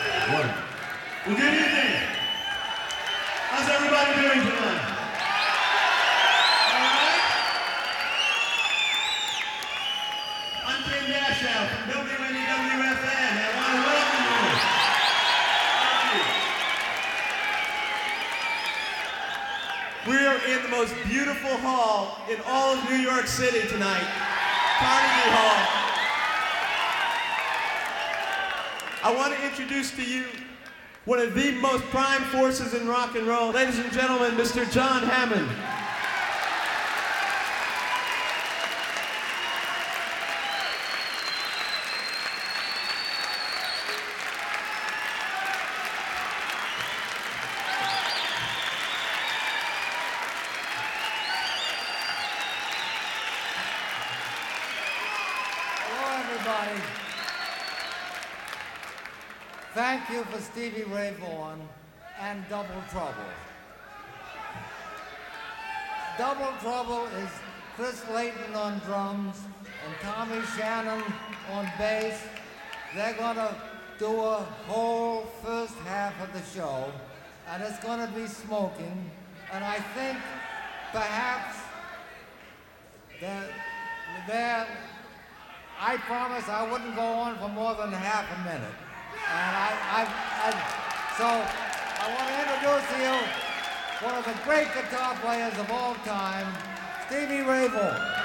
One. Well, good evening. How's everybody doing tonight? All right? I'm Tim Dashow from WNEW-FM, and I want to welcome you. Thank you. We are in the most beautiful hall in all of New York City tonight, Carnegie Hall. I want to introduce to you one of the most prime forces in rock and roll. Ladies and gentlemen, Mr. John Hammond. Hello, everybody. Thank you for Stevie Ray Vaughan and Double Trouble. Double Trouble is Chris Layton on drums and Tommy Shannon on bass. They're gonna do a whole first half of the show, and it's gonna be smoking. And I think perhaps I promised I wouldn't go on for more than half a minute. And so I want to introduce to you one of the great guitar players of all time, Stevie Ray Vaughan.